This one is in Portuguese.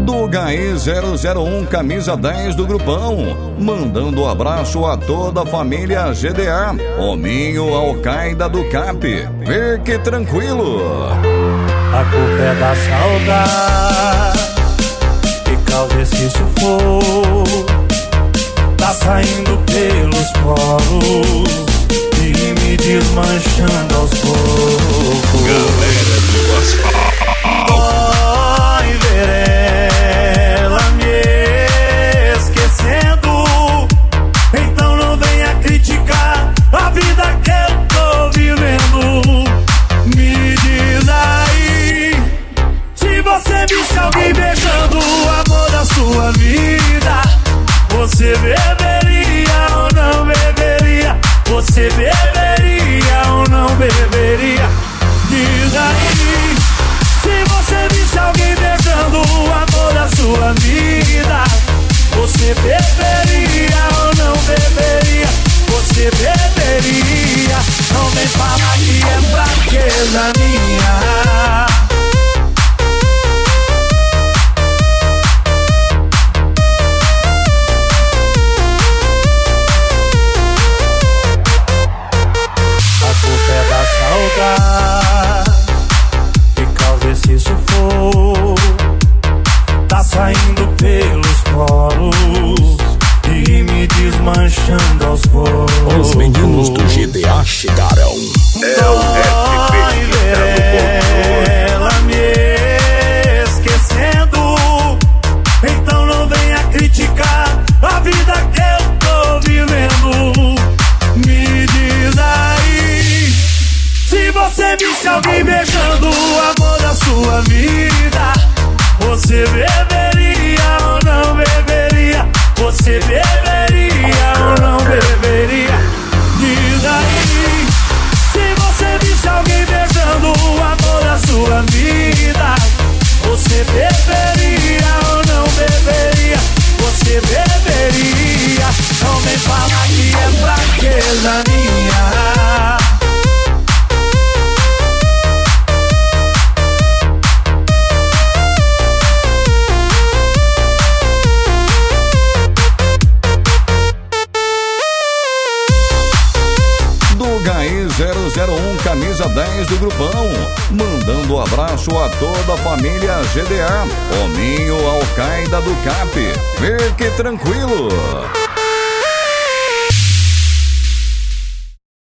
do HI 001, camisa 10 do grupão, mandando abraço a toda a família GDA, Hominho Al-Qaeda do CAP. Fique tranquilo. A culpa é da saudade que causa esse sufoco. Tá saindo pelos poros e me desmanchando aos poucos. Galera do asfalto. Dói ver ela me esquecendo. Então não venha criticar a vida que eu tô vivendo. Me diz aí, se você visse alguém beijando o amor da sua vida, você beberia ou não beberia? Você beberia ou não beberia? Diz aí, se você visse alguém beijando o amor da sua vida, você beberia ou não beberia? Você beberia? Não vem falar que é fraqueza minha. Que causa esse sufoco. Tá saindo pelos poros e me desmanchando aos poucos. Os meninos do GDA chegaram. É o FP ela me esquecendo. Então não venha criticar a vida que eu tô vivendo. Me diz aí, se você visse alguém beijando o amor da sua vida, você beberia ou não beberia? Você beberia ou não beberia? Diz aí, se você visse alguém beijando o amor da sua vida, você beberia ou não beberia? Você beberia? Não vem falar que é fraqueza minha. HI 001, camisa 10 do grupão, mandando abraço a toda a família GDA, Hominho Al-Qaeda do CAP. Fique tranquilo.